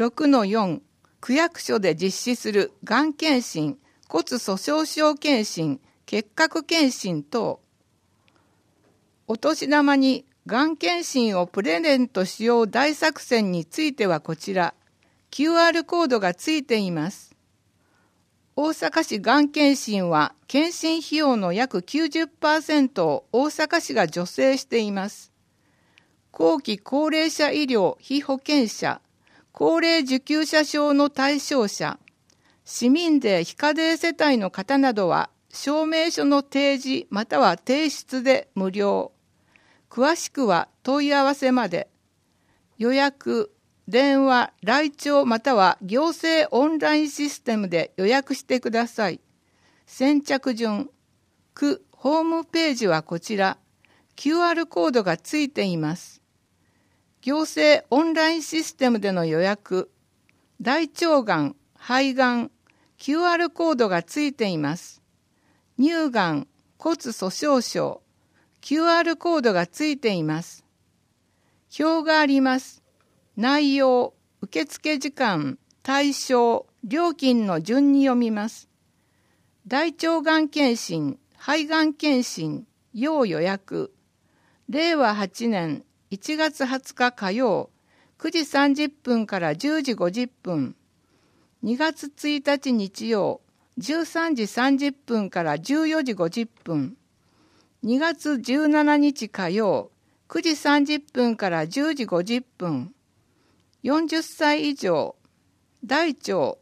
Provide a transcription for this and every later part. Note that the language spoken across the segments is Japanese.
6-4 区役所で実施するがん検診、骨粗鬆症検診、結核検診等。お年玉にがん検診をプレゼントしよう大作戦についてはこちら、QR コードがついています。大阪市がん検診は検診費用の約 90% を大阪市が助成しています。後期高齢者医療被保険者、高齢受給者証の対象者、市民税非課税世帯の方などは証明書の提示または提出で無料。詳しくは問い合わせまで。予約、電話、来庁または行政オンラインシステムで予約してください。先着順。区ホームページはこちら。QR コードがついています。行政オンラインシステムでの予約。大腸がん、肺がん、QR コードがついています。乳がん、骨粗鬆症、QR コードがついています。表があります。内容、受付時間、対象、料金の順に読みます。大腸がん検診、肺がん検診、要予約。令和8年1月20日火曜、9時30分から10時50分。2月1日日曜、13時30分から14時50分。2月17日火曜、9時30分から10時50分。40歳以上、大腸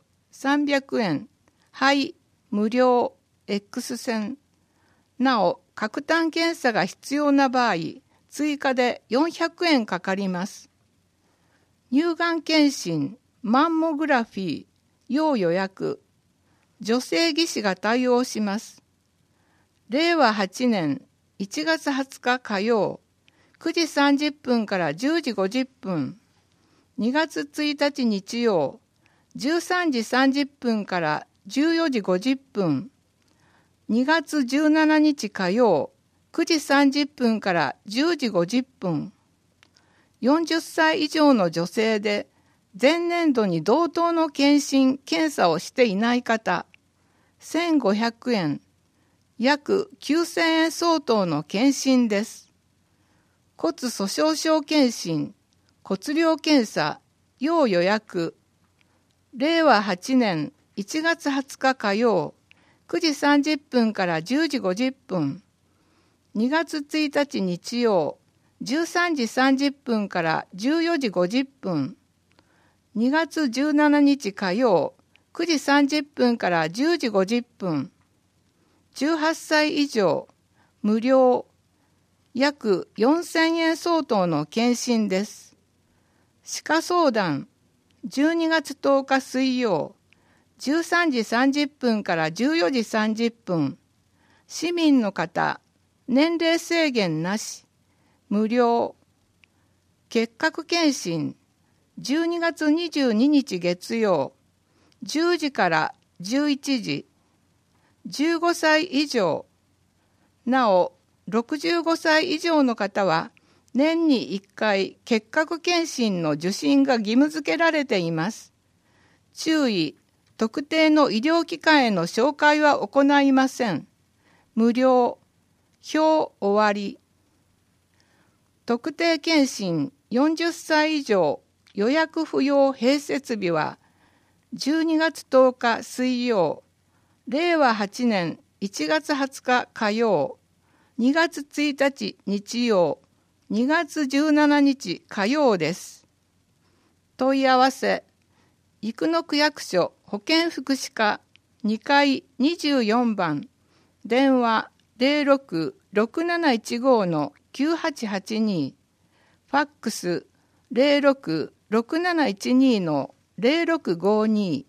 300円、肺無料、X 線。なお、核炭検査が必要な場合、追加で400円かかります。乳がん検診、マンモグラフィー、要予約。女性技師が対応します。令和8年1月20日火曜、9時30分から10時50分。2月1日日曜、13時30分から14時50分。2月17日火曜、9時30分から10時50分。40歳以上の女性で、前年度に同等の検診・検査をしていない方、1500円、約9000円相当の検診です。骨粗鬆症検診、骨量検査、要予約。令和8年1月20日火曜、9時30分から10時50分。2月1日日曜、13時30分から14時50分。2月17日火曜、9時30分から10時50分。18歳以上、無料、約4000円相当の検診です。歯科相談、12月10日水曜、13時30分から14時30分。市民の方、年齢制限なし、無料。結核検診、12月22日月曜、10時から11時。15歳以上。なお、65歳以上の方は、年に1回結核検診の受診が義務付けられています。注意、特定の医療機関への紹介は行いません。無料。表終わり。特定検診40歳以上予約不要併設日は12月10日水曜、令和8年1月20日火曜、2月1日日曜、2月17日火曜です。問い合わせ、生野区役所保健福祉課2階24番、電話06-6715-9882、ファックス06-6712-0652